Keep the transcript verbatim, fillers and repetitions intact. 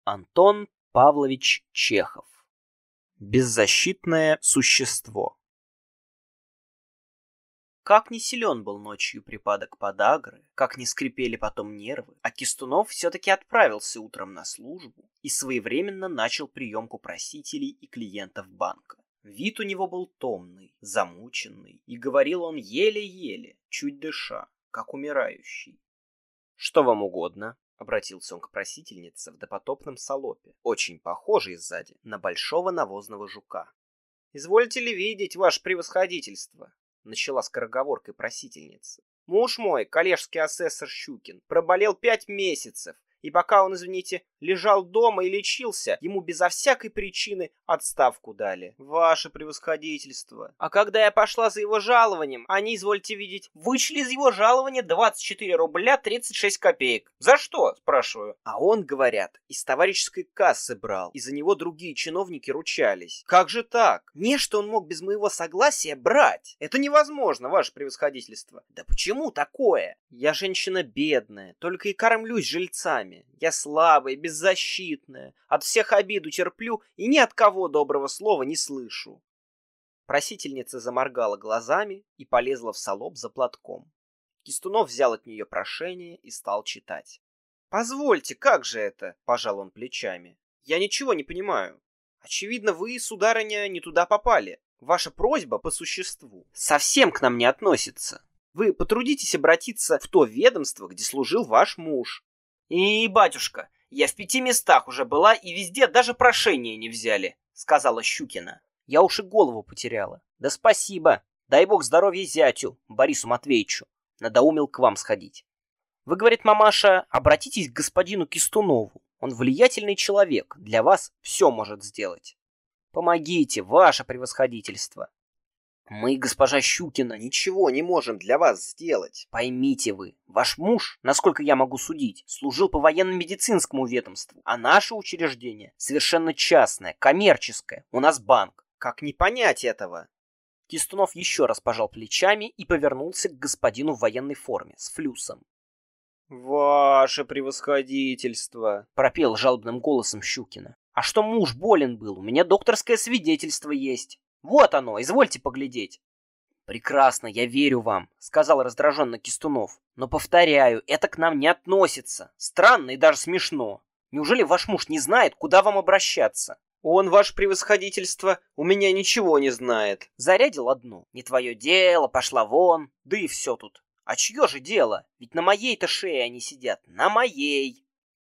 Антон Павлович Чехов. Беззащитное существо. Как не силен был ночью припадок подагры, как не скрипели потом нервы, а Кистунов все-таки отправился утром на службу и своевременно начал приемку просителей и клиентов банка. Вид у него был томный, замученный, и говорил он еле-еле, чуть дыша, как умирающий. «Что вам угодно?» — обратился он к просительнице в допотопном салопе, очень похожей сзади на большого навозного жука. «Извольте ли видеть, ваше превосходительство?» — начала скороговоркой просительница. «Муж мой, коллежский асессор Щукин, проболел пять месяцев, и пока он, извините, лежал дома и лечился, ему безо всякой причины отставку дали. Ваше превосходительство. А когда я пошла за его жалованием, они, извольте видеть, вычли из его жалования двадцать четыре рубля тридцать шесть копеек. За что, спрашиваю? А он, говорят, из товарищеской кассы брал, и за него другие чиновники ручались. Как же так? Не, что он мог без моего согласия брать. Это невозможно, ваше превосходительство. Да почему такое? Я женщина бедная, только и кормлюсь жильцами. Я слабая, беззащитная, от всех обиду терплю и ни от кого доброго слова не слышу. Просительница заморгала глазами и полезла в салоп за платком. Кистунов взял от нее прошение и стал читать. «Позвольте, как же это?» — пожал он плечами. «Я ничего не понимаю. Очевидно, вы, сударыня, не туда попали. Ваша просьба по существу совсем к нам не относится. Вы потрудитесь обратиться в то ведомство, где служил ваш муж». «И, батюшка, я в пяти местах уже была, и везде даже прошение не взяли», — сказала Щукина. «Я уж и голову потеряла. Да спасибо. Дай бог здоровья зятю, Борису Матвеевичу. Надоумил к вам сходить. Вы, говорит мамаша, обратитесь к господину Кистунову. Он влиятельный человек, для вас все может сделать. Помогите, ваше превосходительство». «Мы, госпожа Щукина, ничего не можем для вас сделать. Поймите вы, ваш муж, насколько я могу судить, служил по военно-медицинскому ведомству, а наше учреждение совершенно частное, коммерческое. У нас банк. Как не понять этого?» Кистунов еще раз пожал плечами и повернулся к господину в военной форме с флюсом. «Ваше превосходительство!» — пропел жалобным голосом Щукина. «А что муж болен был? У меня докторское свидетельство есть. Вот оно, извольте поглядеть». «Прекрасно, я верю вам», — сказал раздраженно Кистунов. «Но, повторяю, это к нам не относится. Странно и даже смешно. Неужели ваш муж не знает, куда вам обращаться?» «Он, ваше превосходительство, у меня ничего не знает». Зарядил одну. «Не твое дело, пошла вон». Да и все тут. А чье же дело? Ведь на моей-то шее они сидят. На моей.